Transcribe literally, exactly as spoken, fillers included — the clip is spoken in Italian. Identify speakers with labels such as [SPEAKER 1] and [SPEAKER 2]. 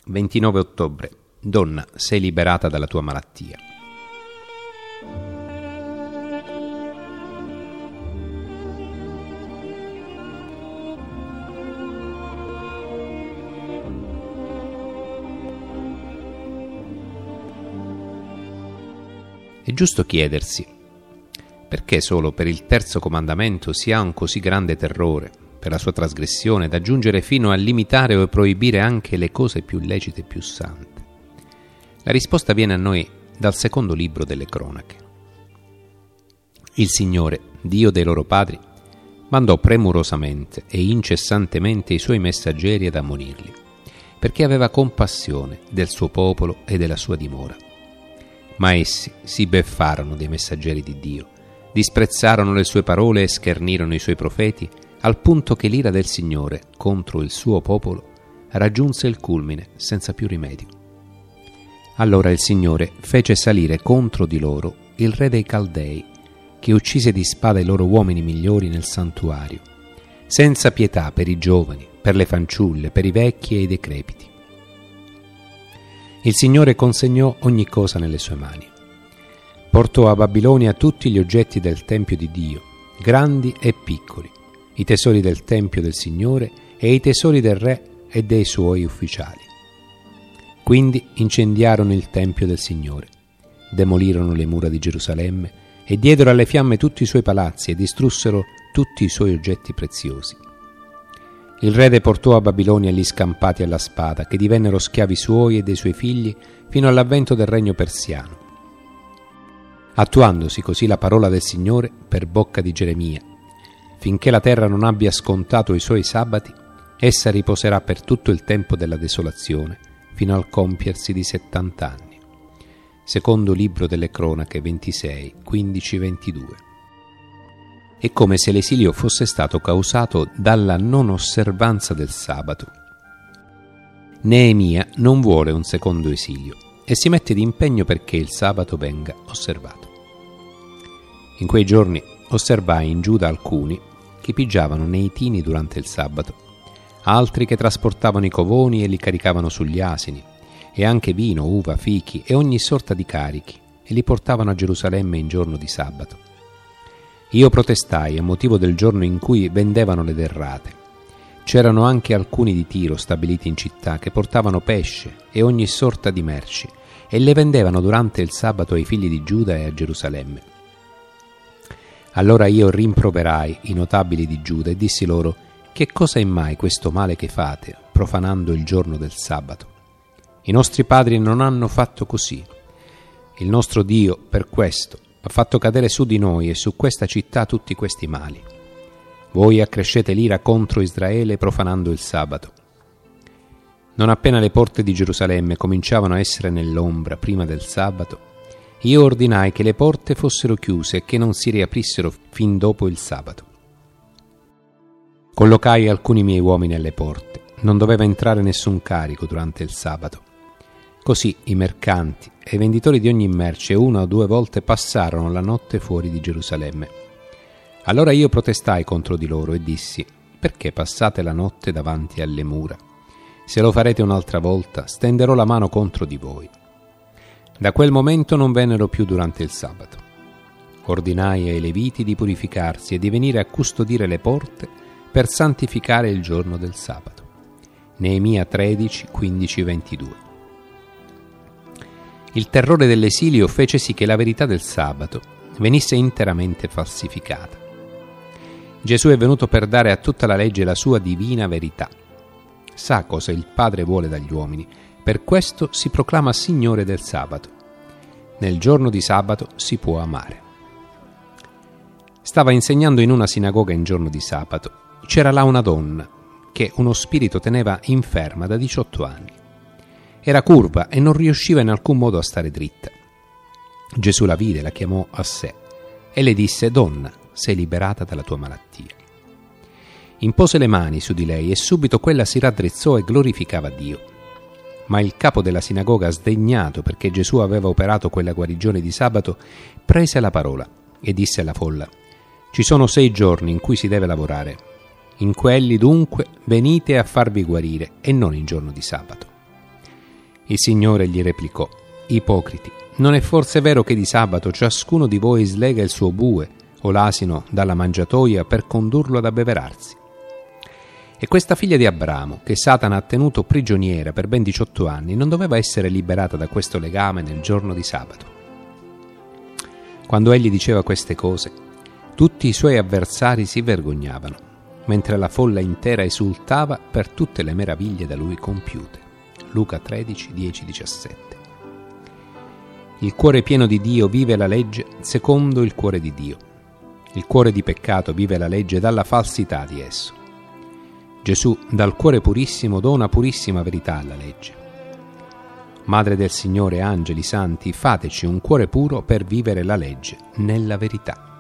[SPEAKER 1] ventinove ottobre. Donna, sei liberata dalla tua malattia. È giusto chiedersi perché solo per il terzo comandamento si ha un così grande terrore per la sua trasgressione da giungere fino a limitare o proibire anche le cose più lecite e più sante. La risposta viene a noi dal secondo libro delle Cronache. Il Signore, Dio dei loro padri, mandò premurosamente e incessantemente i suoi messaggeri ad ammonirli, perché aveva compassione del suo popolo e della sua dimora. Ma essi si beffarono dei messaggeri di Dio, disprezzarono le sue parole e schernirono i suoi profeti, al punto che l'ira del Signore contro il suo popolo raggiunse il culmine senza più rimedio. Allora il Signore fece salire contro di loro il re dei Caldei, che uccise di spada i loro uomini migliori nel santuario, senza pietà per i giovani, per le fanciulle, per i vecchi e i decrepiti. Il Signore consegnò ogni cosa nelle sue mani. Portò a Babilonia tutti gli oggetti del Tempio di Dio, grandi e piccoli, i tesori del Tempio del Signore e i tesori del Re e dei suoi ufficiali. Quindi incendiarono il Tempio del Signore, demolirono le mura di Gerusalemme e diedero alle fiamme tutti i suoi palazzi e distrussero tutti i suoi oggetti preziosi. Il re deportò a Babilonia gli scampati alla spada, che divennero schiavi suoi e dei suoi figli fino all'avvento del regno persiano. Attuandosi così la parola del Signore per bocca di Geremia: finché la terra non abbia scontato i suoi sabati, essa riposerà per tutto il tempo della desolazione, fino al compiersi di settant'anni. Secondo libro delle Cronache ventisei, quindici ventidue. È come se l'esilio fosse stato causato dalla non osservanza del sabato. Neemia non vuole un secondo esilio e si mette d'impegno perché il sabato venga osservato. In quei giorni osservai in Giuda alcuni che pigiavano nei tini durante il sabato, altri che trasportavano i covoni e li caricavano sugli asini, e anche vino, uva, fichi e ogni sorta di carichi, e li portavano a Gerusalemme in giorno di sabato. Io protestai a motivo del giorno in cui vendevano le derrate. C'erano anche alcuni di Tiro stabiliti in città che portavano pesce e ogni sorta di merci e le vendevano durante il sabato ai figli di Giuda e a Gerusalemme. Allora io rimproverai i notabili di Giuda e dissi loro: che cosa è mai questo male che fate, profanando il giorno del sabato? I nostri padri non hanno fatto così. Il nostro Dio, per questo, ha fatto cadere su di noi e su questa città tutti questi mali. Voi accrescete l'ira contro Israele profanando il sabato. Non appena le porte di Gerusalemme cominciavano a essere nell'ombra prima del sabato, io ordinai che le porte fossero chiuse e che non si riaprissero fin dopo il sabato. Collocai alcuni miei uomini alle porte. Non doveva entrare nessun carico durante il sabato. Così i mercanti e i venditori di ogni merce una o due volte passarono la notte fuori di Gerusalemme. Allora io protestai contro di loro e dissi: perché passate la notte davanti alle mura? Se lo farete un'altra volta, stenderò la mano contro di voi. Da quel momento non vennero più durante il sabato. Ordinai ai Leviti di purificarsi e di venire a custodire le porte per santificare il giorno del sabato. Neemia tredici, quindici ventidue. Il terrore dell'esilio fece sì che la verità del sabato venisse interamente falsificata. Gesù è venuto per dare a tutta la legge la sua divina verità. Sa cosa il Padre vuole dagli uomini, per questo si proclama Signore del sabato. Nel giorno di sabato si può amare. Stava insegnando in una sinagoga in giorno di sabato. C'era là una donna che uno spirito teneva inferma da diciotto anni. Era curva e non riusciva in alcun modo a stare dritta. Gesù la vide, la chiamò a sé e le disse: donna, sei liberata dalla tua malattia. Impose le mani su di lei e subito quella si raddrizzò e glorificava Dio. Ma il capo della sinagoga, sdegnato perché Gesù aveva operato quella guarigione di sabato, prese la parola e disse alla folla: ci sono sei giorni in cui si deve lavorare. In quelli dunque venite a farvi guarire e non in giorno di sabato. Il Signore gli replicò: ipocriti, non è forse vero che di sabato ciascuno di voi slega il suo bue o l'asino dalla mangiatoia per condurlo ad abbeverarsi? E questa figlia di Abramo, che Satana ha tenuto prigioniera per ben diciotto anni, non doveva essere liberata da questo legame nel giorno di sabato? Quando egli diceva queste cose, tutti i suoi avversari si vergognavano, mentre la folla intera esultava per tutte le meraviglie da lui compiute. Luca tredici, dieci, diciassette. Il cuore pieno di Dio vive la legge secondo il cuore di Dio. Il cuore di peccato vive la legge dalla falsità di esso. Gesù, dal cuore purissimo, dona purissima verità alla legge. Madre del Signore, angeli santi, fateci un cuore puro per vivere la legge nella verità.